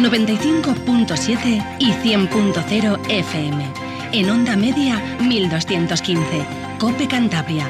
95.7 y 100.0 FM. En onda media 1215. COPE Cantabria.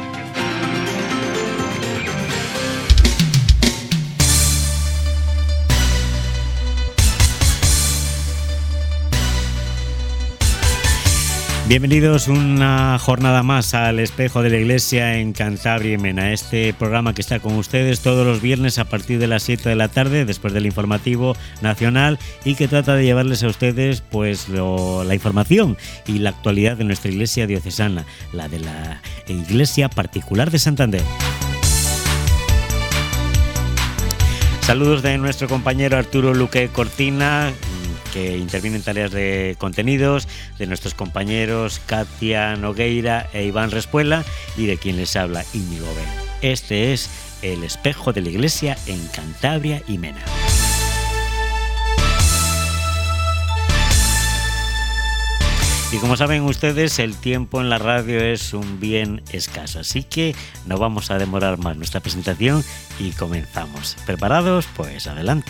Bienvenidos una jornada más al Espejo de la Iglesia en Cantabria y Mena, este programa que está con ustedes todos los viernes a partir de las 7 de la tarde, después del informativo nacional, y que trata de llevarles a ustedes pues la información y la actualidad de nuestra iglesia diocesana, la de la Iglesia Particular de Santander. Saludos de nuestro compañero Arturo Luque Cortina, que interviene en tareas de contenidos, de nuestros compañeros Katia Nogueira e Iván Respuela, y de quien les habla, Íñigo Ben. Este es el Espejo de la Iglesia en Cantabria y Mena. Y como saben ustedes, el tiempo en la radio es un bien escaso, así que no vamos a demorar más nuestra presentación y comenzamos. ¿Preparados? Pues adelante.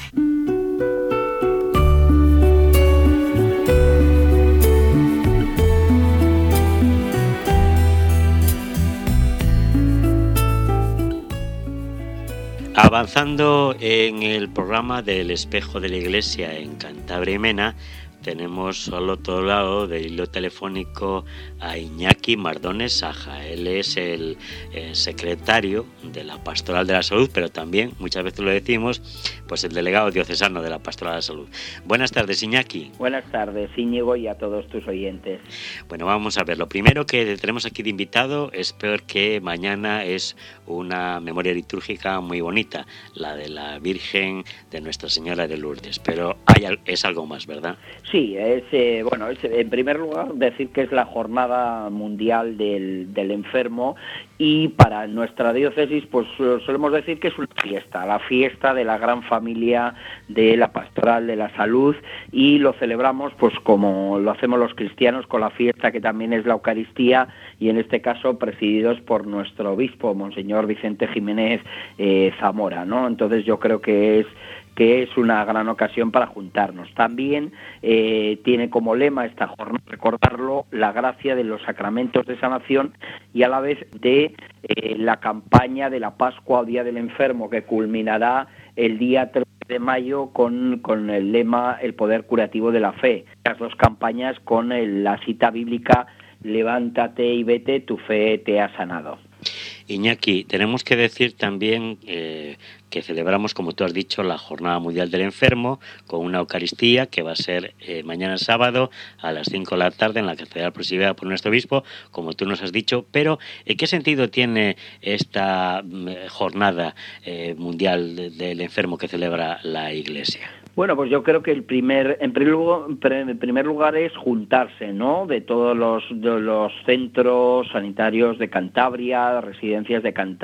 Avanzando en el programa del Espejo de la Iglesia en Cantabria y Mena, tenemos al otro lado del hilo telefónico a Iñaki Mardones Saja. Él es el secretario de la Pastoral de la Salud, pero también, muchas veces lo decimos, pues el delegado diocesano de la Pastoral de la Salud. Buenas tardes, Iñaki. Buenas tardes, Íñigo, y a todos tus oyentes. Bueno, vamos a ver. Lo primero que tenemos aquí de invitado es peor que mañana es una memoria litúrgica muy bonita, la de la Virgen de Nuestra Señora de Lourdes, pero es algo más, ¿verdad? Sí, es en primer lugar decir que es la Jornada Mundial del Enfermo, y para nuestra diócesis pues solemos decir que es una fiesta, la fiesta de la gran familia de la Pastoral de la Salud, y lo celebramos pues como lo hacemos los cristianos con la fiesta que también es la Eucaristía, y en este caso presididos por nuestro obispo, Monseñor Vicente Jiménez Zamora, ¿no? Entonces yo creo que es una gran ocasión para juntarnos. También tiene como lema esta jornada, recordarlo, la gracia de los sacramentos de sanación, y a la vez de la campaña de la Pascua o Día del Enfermo, que culminará el día 3 de mayo con el lema el poder curativo de la fe. Las dos campañas con la cita bíblica levántate y vete, tu fe te ha sanado. Iñaki, tenemos que decir también que celebramos, como tú has dicho, la Jornada Mundial del Enfermo con una Eucaristía que va a ser mañana sábado a las 5 de la tarde en la Catedral presidida por nuestro obispo, como tú nos has dicho. Pero, ¿en qué sentido tiene esta Jornada Mundial del Enfermo que celebra la Iglesia? Bueno, pues yo creo que en primer lugar es juntarse, ¿no? De todos los centros sanitarios de Cantabria, residencias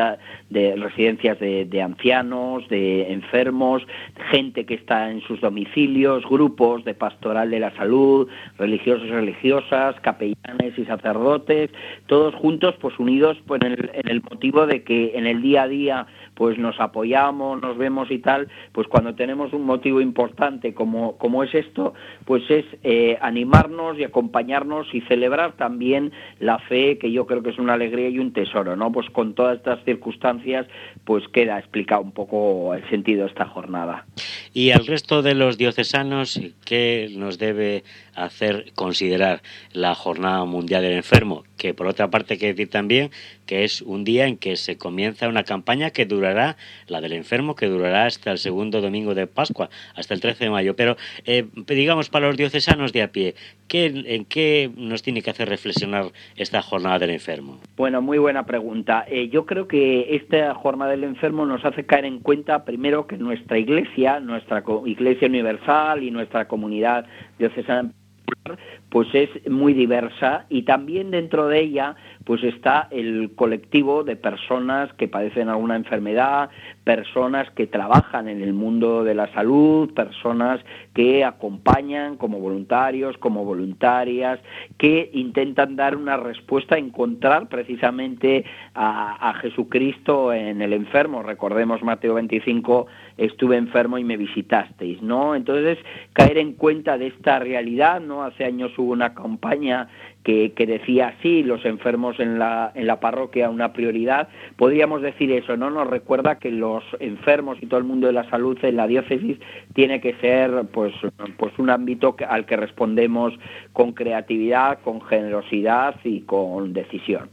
de ancianos, de enfermos, gente que está en sus domicilios, grupos de Pastoral de la Salud, religiosos y religiosas, capellanes y sacerdotes, todos juntos, pues unidos pues en el motivo de que en el día a día pues nos apoyamos, nos vemos y tal, pues cuando tenemos un motivo importante como es esto, pues es animarnos y acompañarnos y celebrar también la fe, que yo creo que es una alegría y un tesoro, ¿no? Pues con todas estas circunstancias, pues queda explicado un poco el sentido de esta jornada. Y al resto de los diocesanos, ¿qué nos debe hacer considerar la Jornada Mundial del Enfermo? Que por otra parte hay que decir también que es un día en que se comienza una campaña que durará, la del enfermo, que durará hasta el segundo domingo de Pascua, hasta el 13 de mayo. Pero digamos, para los diocesanos de a pie, ¿en qué nos tiene que hacer reflexionar esta Jornada del Enfermo? Bueno, muy buena pregunta. Yo creo que esta Jornada del Enfermo nos hace caer en cuenta, primero, que nuestra Iglesia Universal y nuestra comunidad diocesana pues es muy diversa, y también dentro de ella pues está el colectivo de personas que padecen alguna enfermedad, personas que trabajan en el mundo de la salud, personas que acompañan como voluntarios, como voluntarias, que intentan dar una respuesta, encontrar precisamente a Jesucristo en el enfermo. Recordemos Mateo 25, estuve enfermo y me visitasteis, ¿no? Entonces, caer en cuenta de esta realidad, ¿no? Hace años hubo una campaña que decía así: los enfermos en la parroquia una prioridad. Podríamos decir eso, ¿no? Nos recuerda que los enfermos y todo el mundo de la salud en la diócesis tiene que ser pues un ámbito al que respondemos con creatividad, con generosidad y con decisión.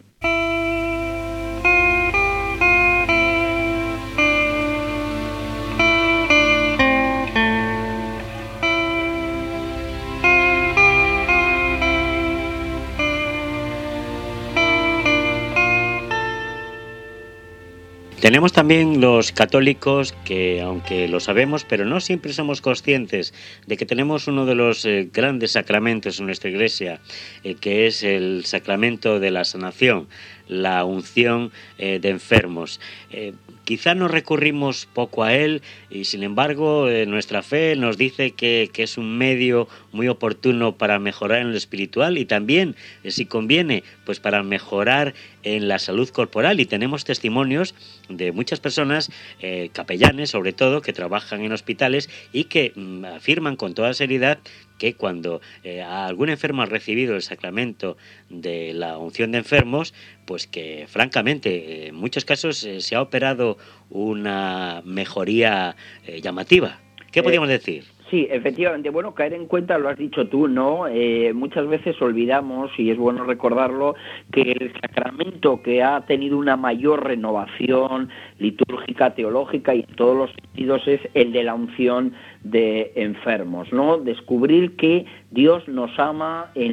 Tenemos también los católicos que, aunque lo sabemos, pero no siempre somos conscientes de que tenemos uno de los grandes sacramentos en nuestra Iglesia, que es el sacramento de la sanación, la unción de enfermos. Quizá nos recurrimos poco a él y, sin embargo, nuestra fe nos dice que es un medio muy oportuno para mejorar en lo espiritual y también, si conviene, pues para mejorar en la salud corporal. Y tenemos testimonios de muchas personas, capellanes sobre todo, que trabajan en hospitales y que afirman con toda seriedad que cuando algún enfermo ha recibido el sacramento de la unción de enfermos, pues que francamente en muchos casos se ha operado una mejoría llamativa. ¿Qué podríamos decir? Sí, efectivamente. Bueno, caer en cuenta, lo has dicho tú, ¿no? Muchas veces olvidamos, y es bueno recordarlo, que el sacramento que ha tenido una mayor renovación litúrgica, teológica y en todos los sentidos es el de la unción de enfermos, ¿no? Descubrir que Dios nos ama en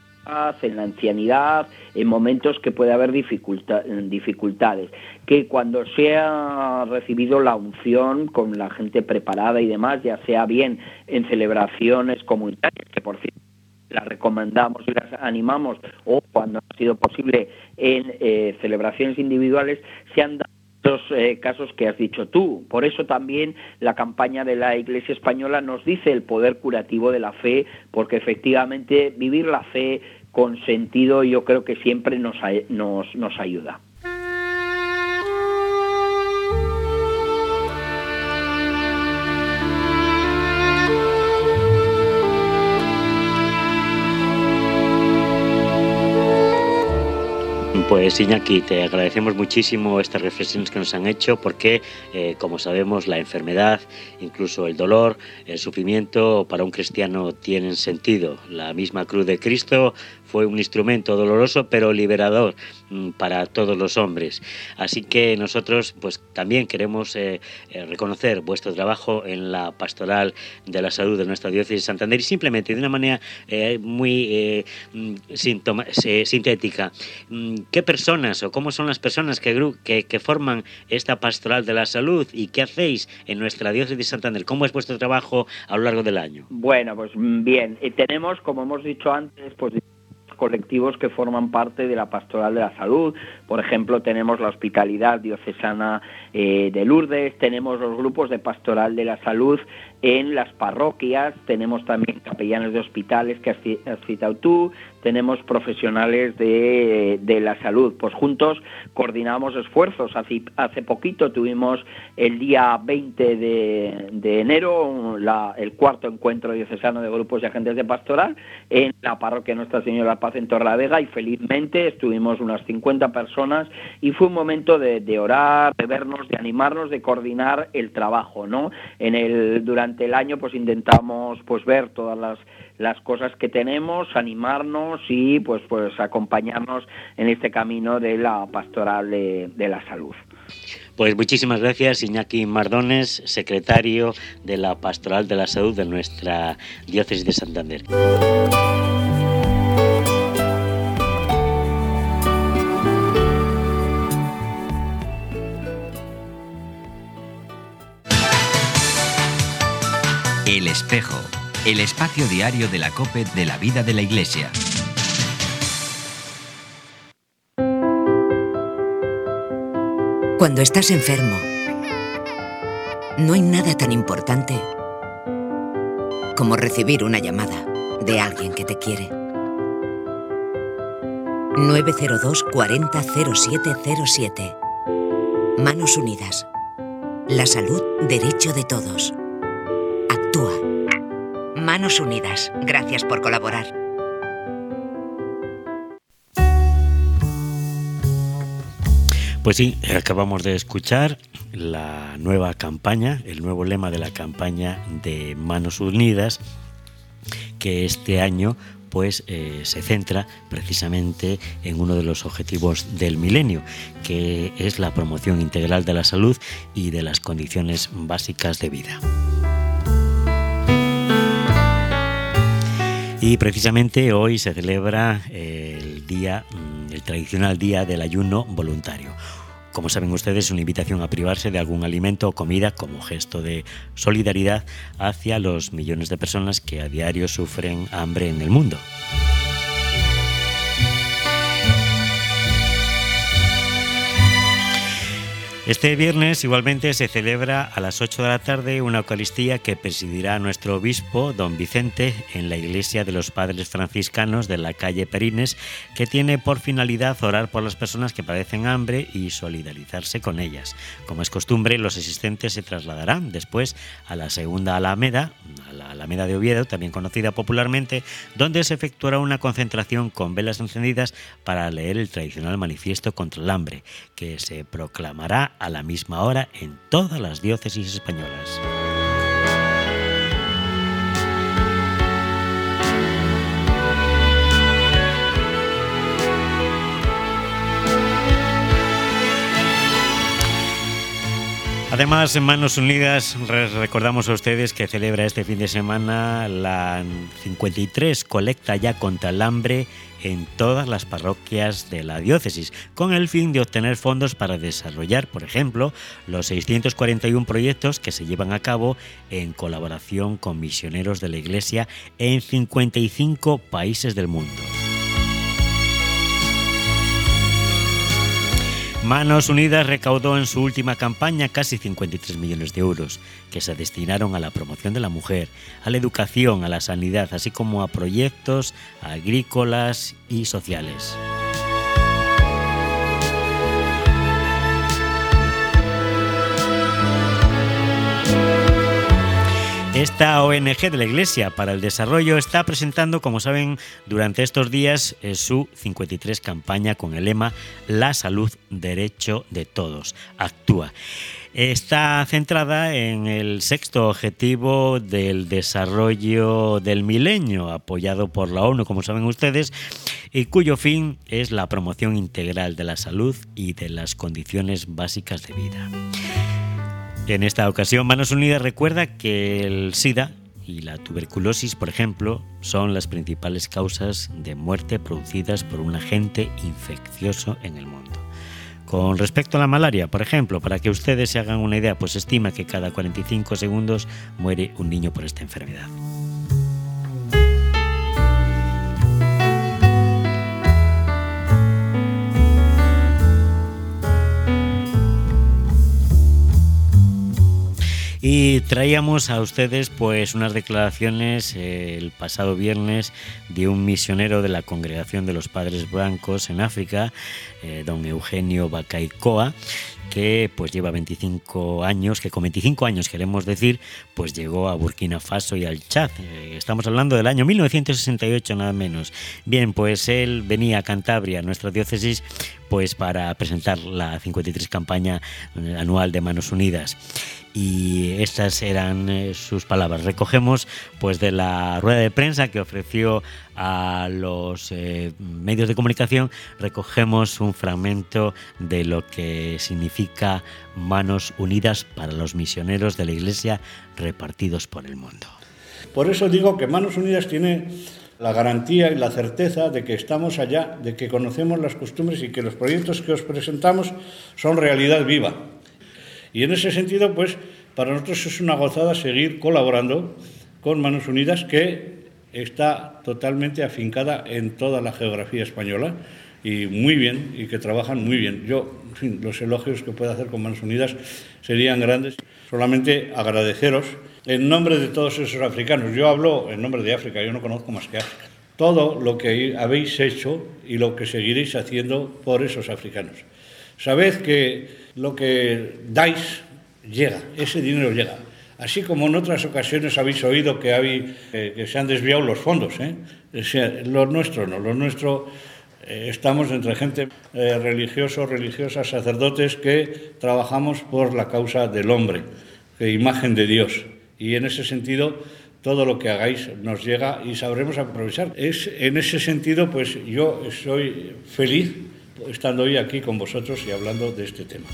la ancianidad, en momentos que puede haber dificultades, que cuando se ha recibido la unción con la gente preparada y demás, ya sea bien en celebraciones comunitarias, que por cierto las recomendamos y las animamos, o cuando ha sido posible en celebraciones individuales, se han dado los casos que has dicho tú. Por eso también la campaña de la Iglesia Española nos dice el poder curativo de la fe, porque efectivamente vivir la fe con sentido yo creo que siempre nos ayuda. Pues Iñaki, te agradecemos muchísimo estas reflexiones que nos han hecho porque, como sabemos, la enfermedad, incluso el dolor, el sufrimiento para un cristiano tienen sentido. La misma cruz de Cristo fue un instrumento doloroso pero liberador para todos los hombres. Así que nosotros pues también queremos reconocer vuestro trabajo en la pastoral de la salud de nuestra diócesis de Santander y simplemente de una manera muy sintética. ¿Qué personas o cómo son las personas que forman esta pastoral de la salud y qué hacéis en nuestra diócesis de Santander? ¿Cómo es vuestro trabajo a lo largo del año? Bueno, pues bien, tenemos, como hemos dicho antes, pues colectivos que forman parte de la pastoral de la salud. Por ejemplo, tenemos la hospitalidad diocesana de Lourdes, tenemos los grupos de pastoral de la salud en las parroquias, tenemos también capellanes de hospitales que has citado tú, tenemos profesionales de la salud. Pues juntos coordinamos esfuerzos. Hace poquito tuvimos el día 20 de enero el cuarto encuentro diocesano de grupos y agentes de pastoral en la parroquia Nuestra Señora de la Paz en Torrelavega y felizmente estuvimos unas 50 personas y fue un momento de orar, de vernos, de animarnos, de coordinar el trabajo, ¿no? Durante el año pues intentamos pues ver todas las cosas que tenemos, animarnos y pues acompañarnos en este camino de la pastoral de la salud. Pues muchísimas gracias, Iñaki Mardones, secretario de la Pastoral de la Salud de nuestra diócesis de Santander. El espejo, el espacio diario de la COPE de la vida de la Iglesia. Cuando estás enfermo, no hay nada tan importante como recibir una llamada de alguien que te quiere. 902 40 0707. Manos Unidas. La salud, derecho de todos. Actúa. Manos Unidas. Gracias por colaborar. Pues sí, acabamos de escuchar la nueva campaña, el nuevo lema de la campaña de Manos Unidas, que este año pues se centra precisamente en uno de los objetivos del milenio, que es la promoción integral de la salud y de las condiciones básicas de vida. Y precisamente hoy se celebra el tradicional día del ayuno voluntario. Como saben ustedes, una invitación a privarse de algún alimento o comida como gesto de solidaridad hacia los millones de personas que a diario sufren hambre en el mundo. Este viernes igualmente se celebra a las 8 de la tarde una Eucaristía que presidirá nuestro obispo, don Vicente, en la iglesia de los Padres Franciscanos de la calle Perines, que tiene por finalidad orar por las personas que padecen hambre y solidarizarse con ellas. Como es costumbre, los asistentes se trasladarán después a la segunda Alameda, a la Alameda de Oviedo, también conocida popularmente, donde se efectuará una concentración con velas encendidas para leer el tradicional manifiesto contra el hambre, que se proclamará a la misma hora en todas las diócesis españolas. Además, en Manos Unidas recordamos a ustedes que celebra este fin de semana la 53 colecta ya contra el hambre en todas las parroquias de la diócesis, con el fin de obtener fondos para desarrollar, por ejemplo, los 641 proyectos que se llevan a cabo en colaboración con misioneros de la Iglesia en 55 países del mundo. Manos Unidas recaudó en su última campaña casi 53 millones de euros, que se destinaron a la promoción de la mujer, a la educación, a la sanidad, así como a proyectos agrícolas y sociales. Esta ONG de la Iglesia para el Desarrollo está presentando, como saben, durante estos días su 53 campaña con el lema La salud, derecho de todos. Actúa. Está centrada en el sexto objetivo del desarrollo del milenio, apoyado por la ONU, como saben ustedes, y cuyo fin es la promoción integral de la salud y de las condiciones básicas de vida. En esta ocasión, Manos Unidas recuerda que el SIDA y la tuberculosis, por ejemplo, son las principales causas de muerte producidas por un agente infeccioso en el mundo. Con respecto a la malaria, por ejemplo, para que ustedes se hagan una idea, pues se estima que cada 45 segundos muere un niño por esta enfermedad. Y traíamos a ustedes pues unas declaraciones el pasado viernes de un misionero de la Congregación de los Padres Blancos en África, don Eugenio Bacaicoa, que pues lleva 25 años, que con 25 años queremos decir, pues llegó a Burkina Faso y al Chad. Estamos hablando del año 1968 nada menos. Bien, pues él venía a Cantabria, nuestra diócesis, pues para presentar la 53 campaña anual de Manos Unidas. Y estas eran sus palabras. Recogemos pues de la rueda de prensa que ofreció a los medios de comunicación, recogemos un fragmento de lo que significa Manos Unidas para los misioneros de la Iglesia repartidos por el mundo. Por eso digo que Manos Unidas tiene la garantía y la certeza de que estamos allá, de que conocemos las costumbres y que los proyectos que os presentamos son realidad viva. Y en ese sentido, pues, para nosotros es una gozada seguir colaborando con Manos Unidas, que está totalmente afincada en toda la geografía española y muy bien, y que trabajan muy bien. Yo, en fin, los elogios que pueda hacer con Manos Unidas serían grandes. Solamente agradeceros en nombre de todos esos africanos. Yo hablo en nombre de África, yo no conozco más que África. Todo lo que habéis hecho y lo que seguiréis haciendo por esos africanos. Sabed que lo que dais llega, ese dinero llega. Así como en otras ocasiones habéis oído que se han desviado los fondos, lo nuestro no, lo nuestro estamos entre gente religiosos, religiosas, sacerdotes que trabajamos por la causa del hombre, imagen de Dios. Y en ese sentido, todo lo que hagáis nos llega y sabremos aprovechar. En ese sentido, pues yo soy feliz estando hoy aquí con vosotros y hablando de este tema.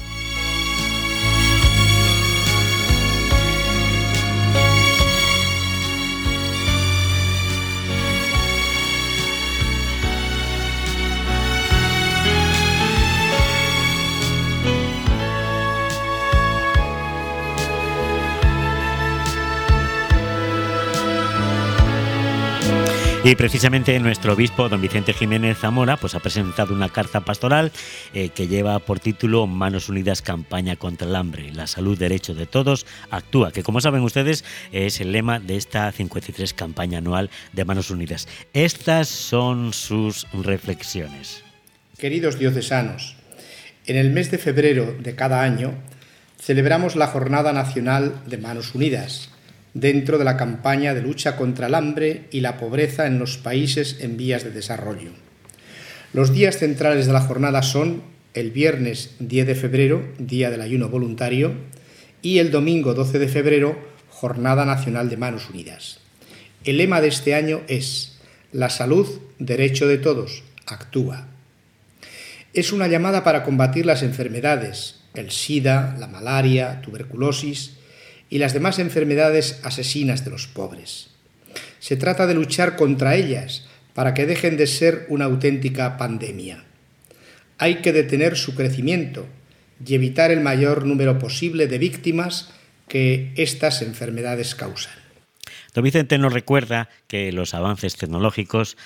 Y precisamente nuestro obispo, don Vicente Jiménez Zamora, pues ha presentado una carta pastoral que lleva por título Manos Unidas, campaña contra el hambre, la salud, derecho de todos, actúa, que como saben ustedes es el lema de esta 53 campaña anual de Manos Unidas. Estas son sus reflexiones. Queridos diocesanos, en el mes de febrero de cada año celebramos la Jornada Nacional de Manos Unidas, dentro de la campaña de lucha contra el hambre y la pobreza en los países en vías de desarrollo. Los días centrales de la jornada son el viernes 10 de febrero, Día del Ayuno Voluntario, y el domingo 12 de febrero, Jornada Nacional de Manos Unidas. El lema de este año es: la salud, derecho de todos, actúa. Es una llamada para combatir las enfermedades, el SIDA, la malaria, tuberculosis y las demás enfermedades asesinas de los pobres. Se trata de luchar contra ellas para que dejen de ser una auténtica pandemia. Hay que detener su crecimiento y evitar el mayor número posible de víctimas que estas enfermedades causan. Don Vicente nos recuerda que los avances tecnológicos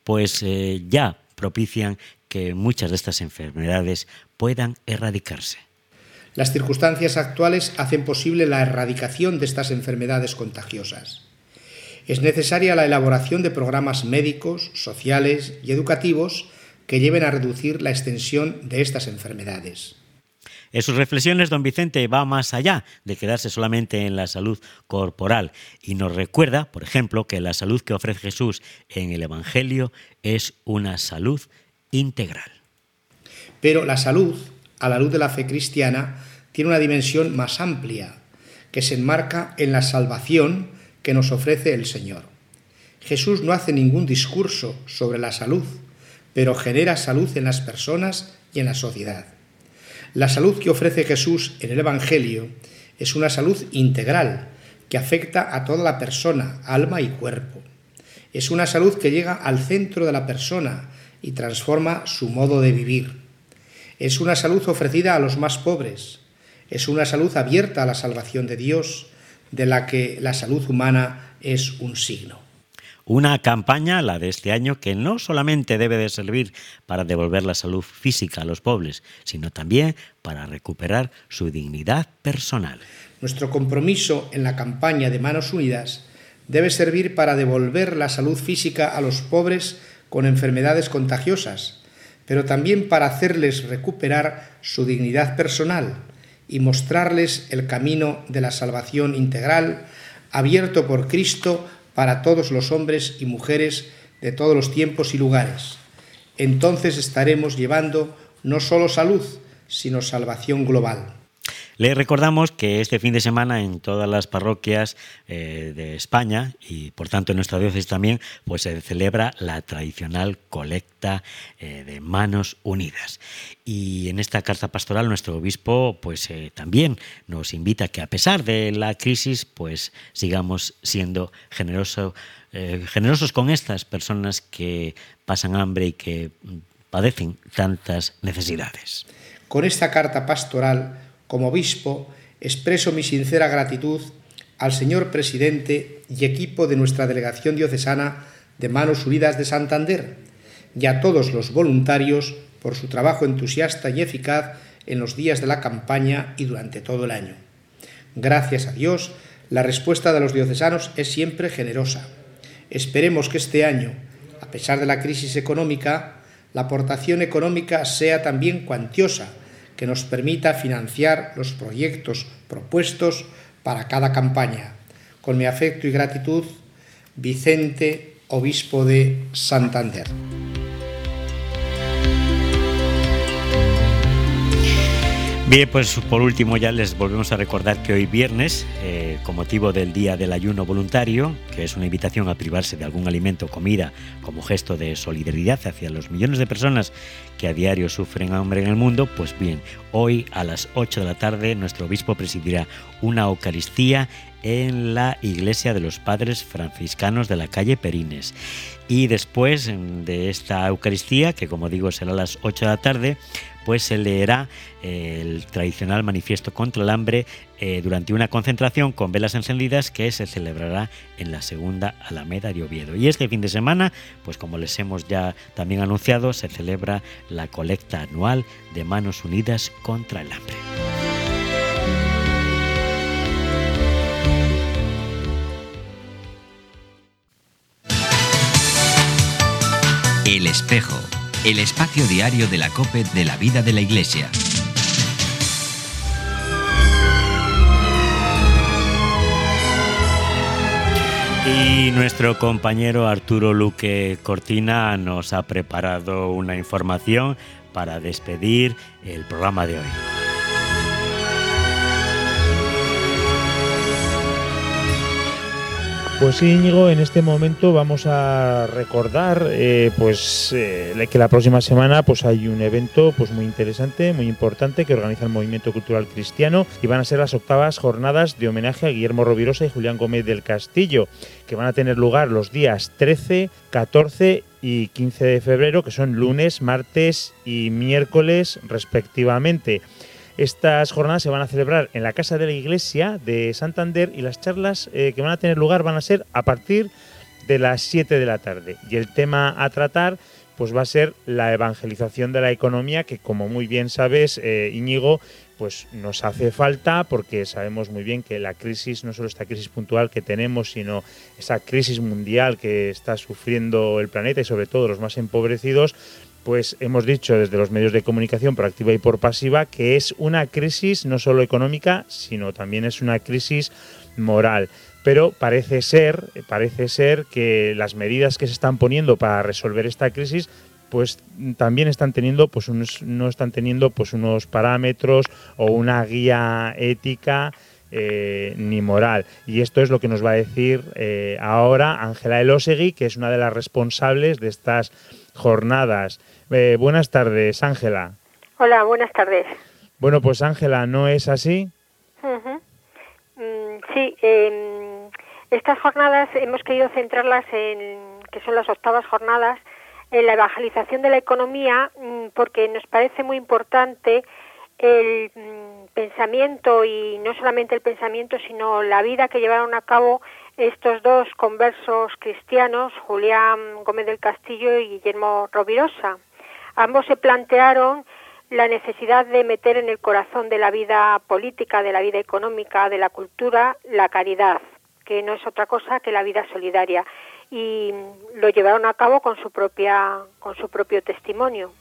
ya propician que muchas de estas enfermedades puedan erradicarse. Las circunstancias actuales hacen posible la erradicación de estas enfermedades contagiosas. Es necesaria la elaboración de programas médicos, sociales y educativos que lleven a reducir la extensión de estas enfermedades. En sus reflexiones, don Vicente va más allá de quedarse solamente en la salud corporal y nos recuerda, por ejemplo, que la salud que ofrece Jesús en el Evangelio es una salud integral. Pero la salud, a la luz de la fe cristiana, tiene una dimensión más amplia, que se enmarca en la salvación que nos ofrece el Señor. Jesús no hace ningún discurso sobre la salud, pero genera salud en las personas y en la sociedad. La salud que ofrece Jesús en el Evangelio es una salud integral, que afecta a toda la persona, alma y cuerpo. Es una salud que llega al centro de la persona y transforma su modo de vivir. Es una salud ofrecida a los más pobres. Es una salud abierta a la salvación de Dios, de la que la salud humana es un signo. Una campaña, la de este año, que no solamente debe de servir para devolver la salud física a los pobres, sino también para recuperar su dignidad personal. Nuestro compromiso en la campaña de Manos Unidas debe servir para devolver la salud física a los pobres con enfermedades contagiosas, pero también para hacerles recuperar su dignidad personal y mostrarles el camino de la salvación integral abierto por Cristo para todos los hombres y mujeres de todos los tiempos y lugares. Entonces estaremos llevando no solo salud, sino salvación global. Le recordamos que este fin de semana en todas las parroquias de España y por tanto en nuestra diócesis también, pues se celebra la tradicional colecta de Manos Unidas. Y en esta carta pastoral nuestro obispo también nos invita a que a pesar de la crisis pues sigamos siendo generosos con estas personas que pasan hambre y que padecen tantas necesidades. Con esta carta pastoral, como obispo, expreso mi sincera gratitud al señor presidente y equipo de nuestra Delegación Diocesana de Manos Unidas de Santander y a todos los voluntarios por su trabajo entusiasta y eficaz en los días de la campaña y durante todo el año. Gracias a Dios, la respuesta de los diocesanos es siempre generosa. Esperemos que este año, a pesar de la crisis económica, la aportación económica sea también cuantiosa, que nos permita financiar los proyectos propuestos para cada campaña. Con mi afecto y gratitud, Vicente, obispo de Santander. Bien, pues por último ya les volvemos a recordar que hoy viernes, con motivo del Día del Ayuno Voluntario, que es una invitación a privarse de algún alimento o comida como gesto de solidaridad hacia los millones de personas que a diario sufren hambre en el mundo, pues bien, hoy a las 8 de la tarde nuestro obispo presidirá una Eucaristía en la iglesia de los Padres Franciscanos de la calle Perines. Y después de esta Eucaristía, que como digo será a las 8 de la tarde, pues se leerá el tradicional manifiesto contra el hambre durante una concentración con velas encendidas que se celebrará en la segunda Alameda de Oviedo. Y este fin de semana, pues como les hemos ya también anunciado, se celebra la colecta anual de Manos Unidas contra el hambre. El Espejo, el espacio diario de la COPE de la vida de la Iglesia. Y nuestro compañero Arturo Luque Cortina nos ha preparado una información para despedir el programa de hoy. Pues sí, Íñigo, en este momento vamos a recordar que la próxima semana pues hay un evento pues muy interesante, muy importante que organiza el Movimiento Cultural Cristiano y van a ser las 8ª jornadas de homenaje a Guillermo Rovirosa y Julián Gómez del Castillo, que van a tener lugar los días 13, 14 y 15 de febrero, que son lunes, martes y miércoles respectivamente. Estas jornadas se van a celebrar en la Casa de la Iglesia de Santander y las charlas que van a tener lugar van a ser a partir de las 7 de la tarde. Y el tema a tratar pues va a ser la evangelización de la economía, que como muy bien sabes, Íñigo, pues nos hace falta porque sabemos muy bien que la crisis, no solo esta crisis puntual que tenemos, sino esa crisis mundial que está sufriendo el planeta y sobre todo los más empobrecidos, pues hemos dicho desde los medios de comunicación por activa y por pasiva que es una crisis no solo económica, sino también es una crisis moral. Pero parece ser que las medidas que se están poniendo para resolver esta crisis pues también están teniendo no están teniendo unos parámetros o una guía ética ni moral. Y esto es lo que nos va a decir ahora Ángela Elósegui, que es una de las responsables de estas jornadas. Buenas tardes, Ángela. Hola, buenas tardes. Bueno, pues Ángela, ¿no es así? Uh-huh. Sí, estas jornadas hemos querido centrarlas que son las 8ª jornadas, en la evangelización de la economía, porque nos parece muy importante el pensamiento, y no solamente el pensamiento, sino la vida que llevaron a cabo estos dos conversos cristianos, Julián Gómez del Castillo y Guillermo Rovirosa. Ambos se plantearon la necesidad de meter en el corazón de la vida política, de la vida económica, de la cultura, la caridad, que no es otra cosa que la vida solidaria, y lo llevaron a cabo con su propio testimonio.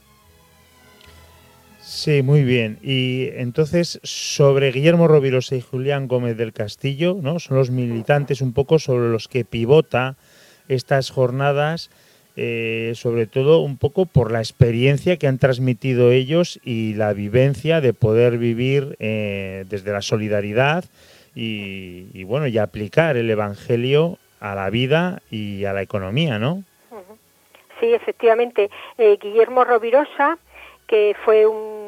Sí, muy bien. Y entonces, sobre Guillermo Rovirosa y Julián Gómez del Castillo, ¿no? Son los militantes un poco sobre los que pivota estas jornadas, sobre todo un poco por la experiencia que han transmitido ellos y la vivencia de poder vivir desde la solidaridad y bueno, y aplicar el Evangelio a la vida y a la economía, ¿no? Sí, efectivamente. Guillermo Rovirosa, que fue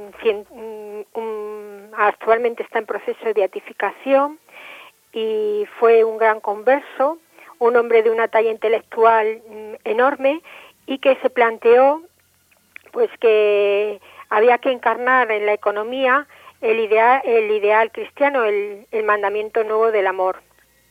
actualmente está en proceso de beatificación y fue un gran converso, un hombre de una talla intelectual enorme y que se planteó pues que había que encarnar en la economía el ideal cristiano, el mandamiento nuevo del amor.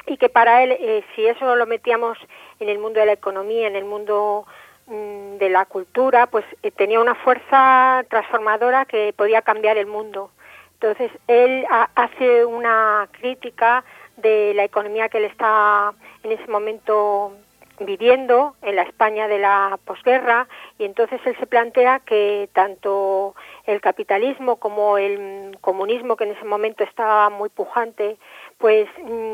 y que para él, si eso lo metíamos en el mundo de la economía, en el mundo de la cultura, pues tenía una fuerza transformadora que podía cambiar el mundo. Entonces él hace una crítica de la economía que él está en ese momento viviendo en la España de la posguerra, y entonces él se plantea que tanto el capitalismo como el comunismo, que en ese momento estaba muy pujante, pues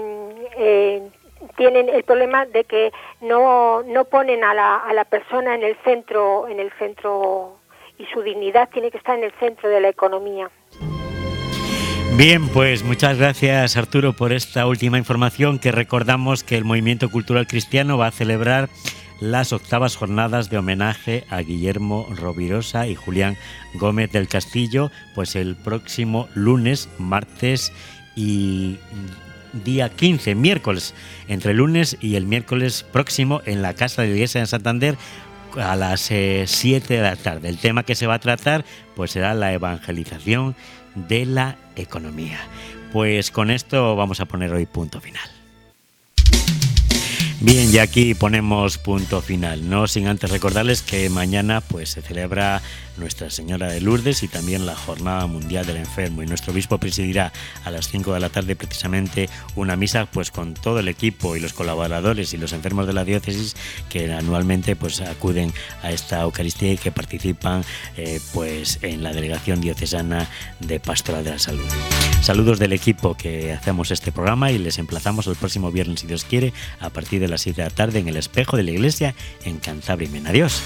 tienen el problema de que no ponen a la persona en el centro, y su dignidad tiene que estar en el centro de la economía. Bien, pues muchas gracias, Arturo, por esta última información, que recordamos que el Movimiento Cultural Cristiano va a celebrar las 8ª jornadas de homenaje a Guillermo Rovirosa y Julián Gómez del Castillo, pues el próximo lunes, martes y día 15, miércoles, entre el lunes y el miércoles próximo, en la Casa de la Iglesia de Santander, a las 7 de la tarde. El tema que se va a tratar pues será la evangelización de la economía. Pues con esto vamos a poner hoy punto final. Bien, y aquí ponemos punto final, no sin antes recordarles que mañana pues se celebra Nuestra Señora de Lourdes y también la Jornada Mundial del Enfermo, y nuestro obispo presidirá a las 5 de la tarde precisamente una misa pues con todo el equipo y los colaboradores y los enfermos de la diócesis que anualmente pues acuden a esta Eucaristía y que participan pues en la Delegación Diocesana de Pastoral de la Salud. Saludos del equipo que hacemos este programa y les emplazamos el próximo viernes, si Dios quiere, a partir de las 7 de la tarde en el Espejo de la Iglesia en Cantabria. Adiós.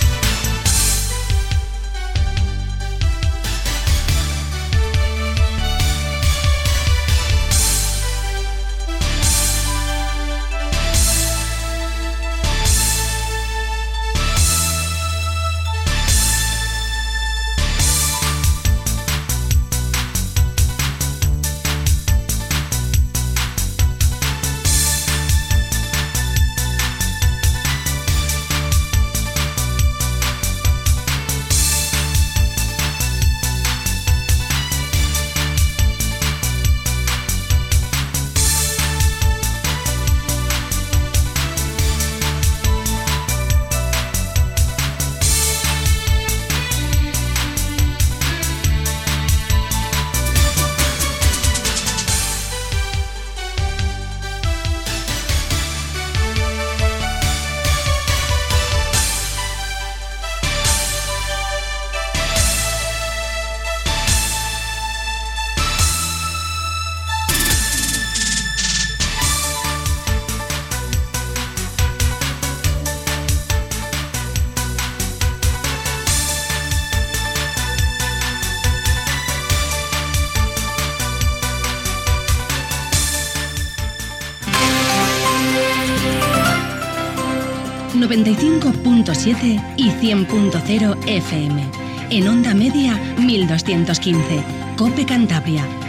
...95.7 y 100.0 FM. En onda media 1215. Cope Cantabria.